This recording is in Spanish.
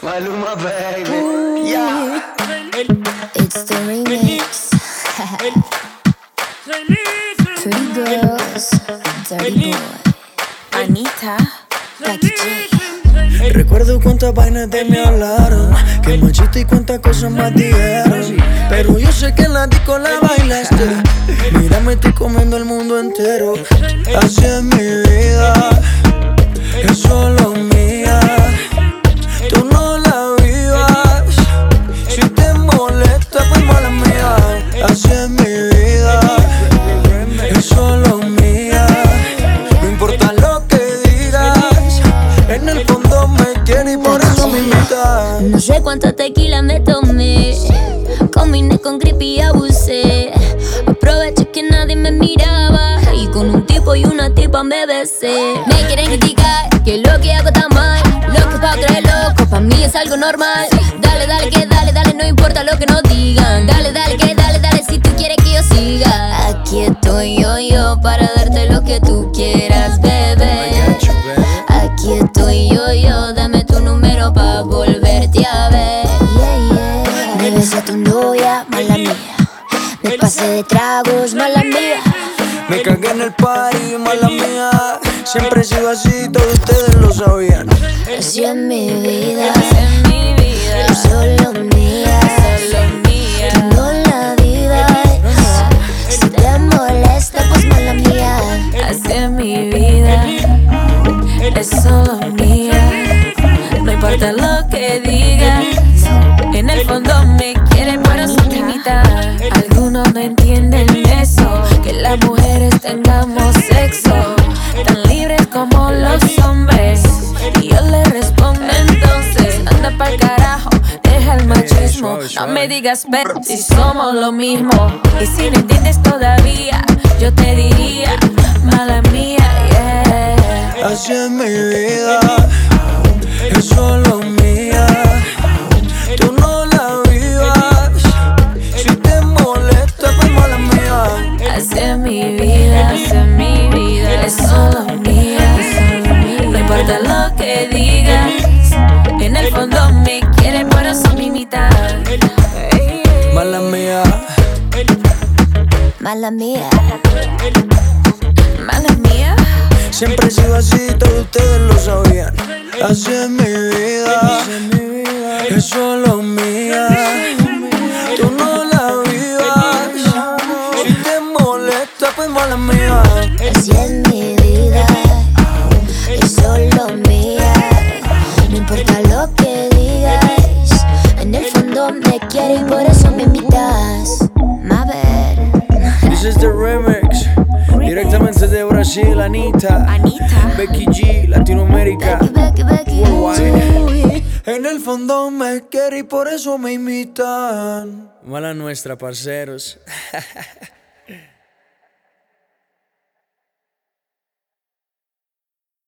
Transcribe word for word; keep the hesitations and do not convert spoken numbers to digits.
Maluma, baby. Yeah. It's the remix. Pretty girls, dirty boy. Anita, Becky G. Recuerdo cuántas vainas de me hablaron, que machista y cuántas cosas más dijeron. Pero yo sé que en la disco la bailaste. Mira, me estoy comiendo el mundo entero. Así es mi vida, es solo mía. Tú no la vivas. Si te molesta, pues mala mía. Así es mi vida, es solo mía. No importa lo que digas, en el fondo me quiere y por eso me invita. No sé cuánta tequila me tomé, combiné con creepy y abusé. Aproveché que nadie me miraba y con un tipo y una tipa me besé. Me quieren criticar que lo que hago está mal, lo que pa' otro es loco, pa' mí es algo normal. Dale, dale, que dale, dale, no importa lo que nos digan. Dale, dale, que dale, dale, si tú quieres que yo siga. Aquí estoy yo, yo, para darte lo que tú quieras, bebé. Aquí estoy yo, yo, dame tu número pa' volverte a ver. Yeah, yeah. Me besé a tu novia, mala mía. Me pasé de tragos, mala mía. Me cagué en el party, mala mía. Siempre he sido así, todos ustedes lo sabían. Así es mi vida, es mi vida, es solo mía. solo mía. Tú no la vivas. Si te molesta, pues mala mía. Así es mi vida, es solo mía. No importa lo que digas, en el fondo me quieren, pero sin limitar. Algunos no entienden eso, que las mujeres tengamos sexo tan libres como los hombres. Y yo le respondo entonces, anda pa'l carajo, deja el machismo. No me digas pero si somos lo mismo. Y si no entiendes todavía, yo te diría, mala mía, yeah. Así es mi vida, es solo mía. Tú no la vivas. Si te molesta, pues mala mía. Así es mi vida, así es mi vida, es solo mía, es solo mía. No importa lo que digas, en el fondo me quieren, por eso me imitan. Mala mía. Mala mía. Mala mía, Siempre he sido así, todos ustedes lo sabían. Así es mi vida, es solo mía. Tú no la vivas. Si te molesta, pues mala mía. Así es mi vida, es solo mía. No importa lo que digas, en el fondo me quieres y por eso me invitas. Ma ver. This is the remix. Directamente de Brasil, Anita. Anita, Becky G, Latinoamérica. Becky, Becky, Becky. Worldwide. En el fondo me quiere y por eso me imitan. Mala nuestra, parceros.